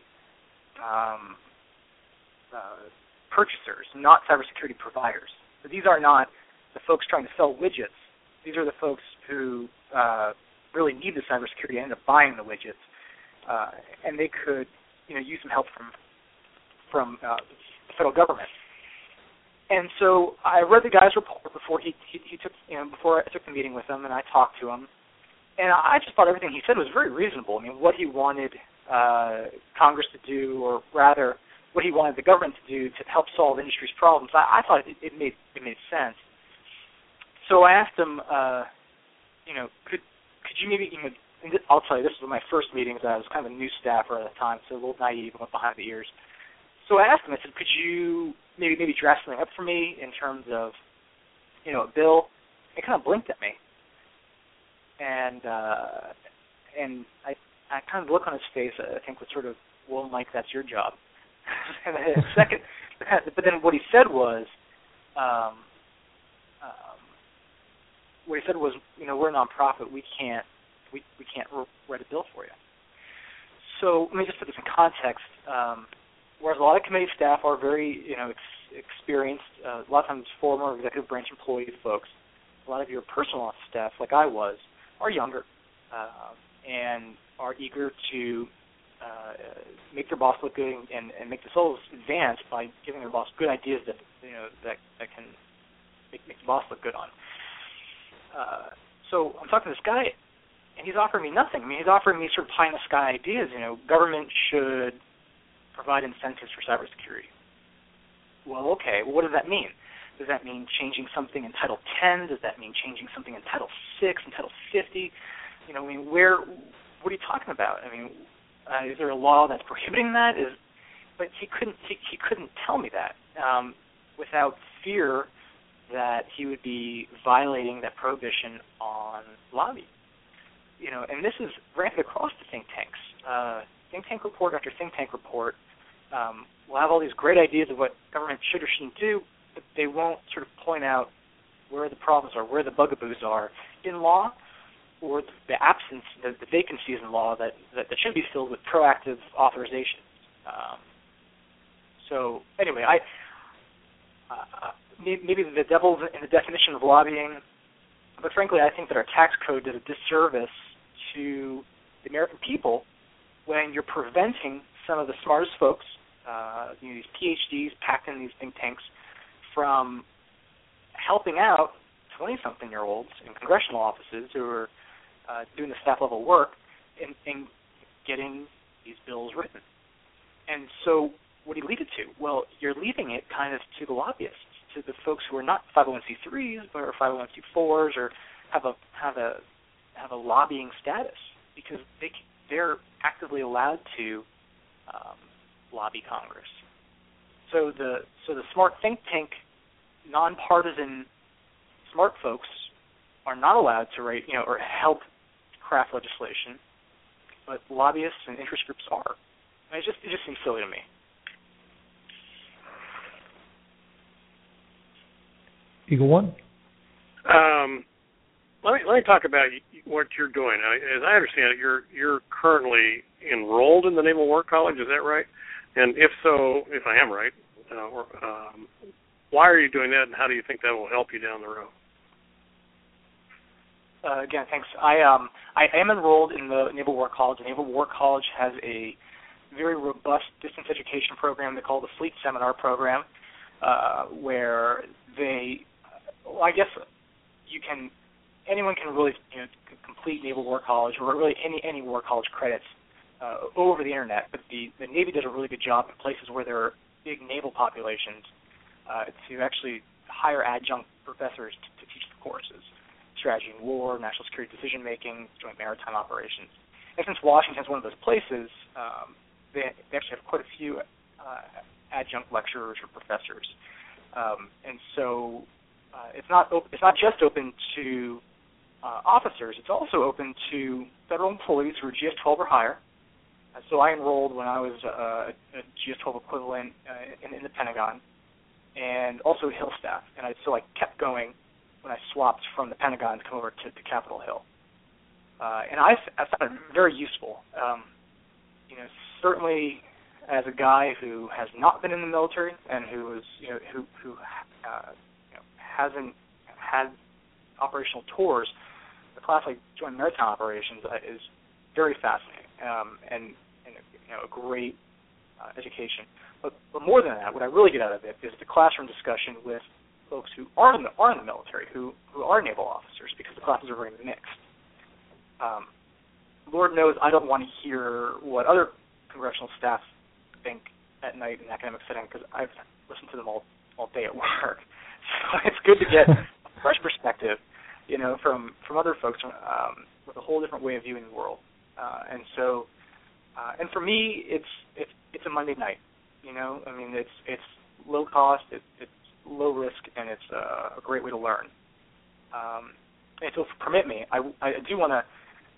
purchasers, not cybersecurity providers. So these are not the folks trying to sell widgets. These are the folks who really need the cybersecurity and end up buying the widgets, and they could, use some help from the federal government. And so I read the guy's report before he took, before I took the meeting with him, and I talked to him, and I just thought everything he said was very reasonable. I mean, what he wanted Congress to do, or rather, what he wanted the government to do to help solve industry's problems, I thought it made sense. So I asked him, could you maybe, I'll tell you, this was my first meetings. I was kind of a new staffer at the time, so a little naive and went behind the ears. So I asked him, I said, could you maybe draft something up for me in terms of, a bill? He kind of blinked at me. And I kind of look on his face, I think, was sort of, well, Mike, that's your job. And second, but then what he said was, we're a nonprofit. We can't write a bill for you. So let me just put this in context. Whereas a lot of committee staff are very, experienced, a lot of times former executive branch employee folks, a lot of your personal office staff, like I was, are younger and are eager to make their boss look good and make themselves advance by giving their boss good ideas that can make the boss look good on. So I'm talking to this guy, and he's offering me nothing. I mean, he's offering me sort of pie-in-the-sky ideas. Government should provide incentives for cybersecurity. Well, okay. Well, what does that mean? Does that mean changing something in Title 10? Does that mean changing something in Title 6 and Title 50? What are you talking about? Is there a law that's prohibiting that? But he couldn't tell me that without fear that he would be violating that prohibition on lobby. And this is rampant across the think tanks. Think tank report after think tank report will have all these great ideas of what government should or shouldn't do, but they won't sort of point out where the problems are, where the bugaboos are in law, or the absence, the vacancies in law that should be filled with proactive authorization. So anyway, maybe the devil's in the definition of lobbying, but frankly, I think that our tax code does a disservice to the American people when you're preventing some of the smartest folks, these PhDs packed in these think tanks, from helping out 20-something-year-olds in congressional offices who are doing the staff-level work in getting these bills written. And so what do you leave it to? Well, you're leaving it kind of to the lobbyists, to the folks who are not 501c3s but are 501c4s or have a lobbying status, because they're actively allowed to lobby Congress. So the smart think tank, nonpartisan smart folks are not allowed to write, or help craft legislation, but lobbyists and interest groups are. And it just seems silly to me. Eagle One. Let me talk about what you're doing. As I understand it, you're currently enrolled in the Naval War College. Is that right? And if so, if I am right, why are you doing that, and how do you think that will help you down the road? Again, thanks. I am enrolled in the Naval War College. The Naval War College has a very robust distance education program they call the Fleet Seminar Program, where anyone can really complete Naval War College, or really any War College credits over the internet. But the Navy does a really good job in places where there are big naval populations to actually hire adjunct professors to teach the courses: strategy and war, national security decision making, joint maritime operations. And since Washington is one of those places, they actually have quite a few adjunct lecturers or professors. And so it's not just open to officers. It's also open to federal employees who are GS-12 or higher. So I enrolled when I was a GS-12 equivalent in the Pentagon, and also Hill staff. And I kept going when I swapped from the Pentagon to come over to Capitol Hill. And I found it very useful. Certainly as a guy who has not been in the military and who is who hasn't had operational tours, the class like Joint Maritime Operations is very fascinating and a great education. But more than that, what I really get out of it is the classroom discussion with folks who are in the military, who are naval officers, because the classes are very mixed. Lord knows I don't want to hear what other congressional staff think at night in an academic setting, because I've listened to them all day at work. So it's good to get a fresh perspective, from other folks with a whole different way of viewing the world. And for me, it's a Monday night. It's low cost, it's low risk, and it's a great way to learn. And so, permit me, I do want to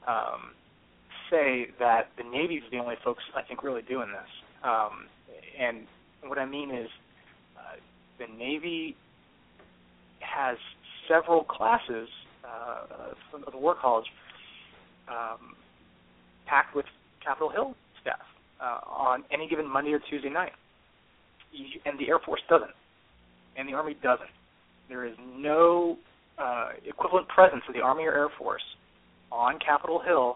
say that the Navy is the only folks I think really doing this. And what I mean is, the Navy has several classes from the War College packed with Capitol Hill staff on any given Monday or Tuesday night. And the Air Force doesn't. And the Army doesn't. There is no equivalent presence of the Army or Air Force on Capitol Hill,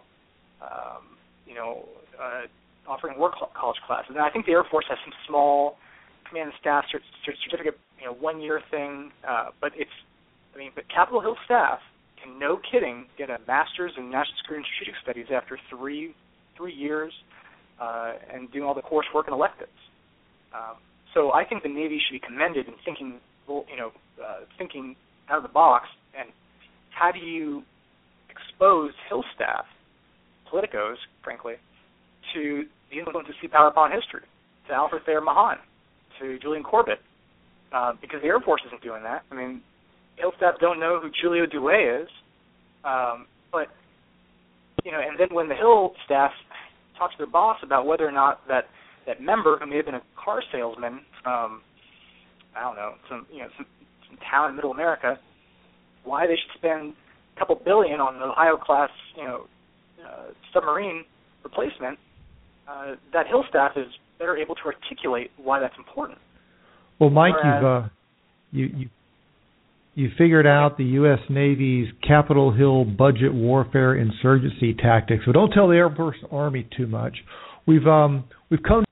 offering War College classes. And I think the Air Force has some small command and staff certificate, 1-year thing, but Capitol Hill staff can, no kidding, get a master's in national security and strategic studies after three years and doing all the coursework and electives. So I think the Navy should be commended in thinking out of the box. And how do you expose Hill staff, politicos, frankly, to the influence of sea power upon history, to Alfred Thayer Mahan, to Julian Corbett? Because the Air Force isn't doing that. Hill staff don't know who Julio Douay is, but and then when the Hill staff talks to their boss about whether or not that member, who may have been a car salesman from, some town in Middle America, why they should spend a couple billion on an Ohio-class, submarine replacement, that Hill staff is better able to articulate why that's important. Well, Mike, you You figured out the U.S. Navy's Capitol Hill budget warfare insurgency tactics. So don't tell the Air Force Army too much. We've come